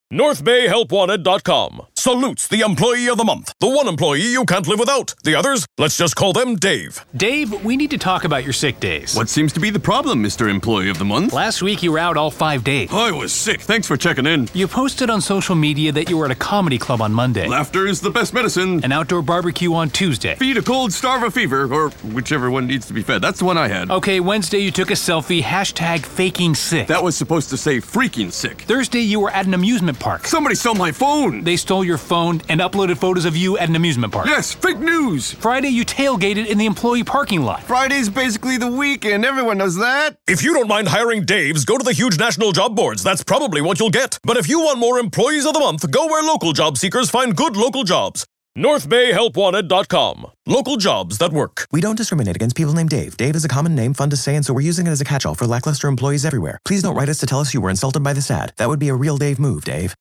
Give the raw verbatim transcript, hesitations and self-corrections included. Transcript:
North Bay Help Wanted dot com salutes the employee of the month. The one employee you can't live without. The others, let's just call them Dave. Dave, we need to talk about your sick days. What seems to be the problem, Mister Employee of the Month? Last week you were out all five days. I was sick. Thanks for checking in. You posted on social media that you were at a comedy club on Monday. Laughter is the best medicine. An outdoor barbecue on Tuesday. Feed a cold, starve a fever, or whichever one needs to be fed. That's the one I had. Okay, Wednesday you took a selfie, hashtag faking sick. That was supposed to say freaking sick. Thursday you were at an amusement park. Somebody stole my phone. They stole your phone and uploaded photos of you at an amusement park. Yes, fake news. Friday you tailgated in the employee parking lot. Friday's basically the weekend. Everyone knows that. If you don't mind hiring Daves, go to the huge national job boards. That's probably what you'll get. But if you want more employees of the month, go where local job seekers find good local jobs. North Bay Help Wanted dot com. Local jobs that work. We don't discriminate against people named Dave. Dave is a common name, fun to say, and so we're using it as a catch-all for lackluster employees everywhere. Please don't write us to tell us you were insulted by this ad. That would be a real Dave move, Dave.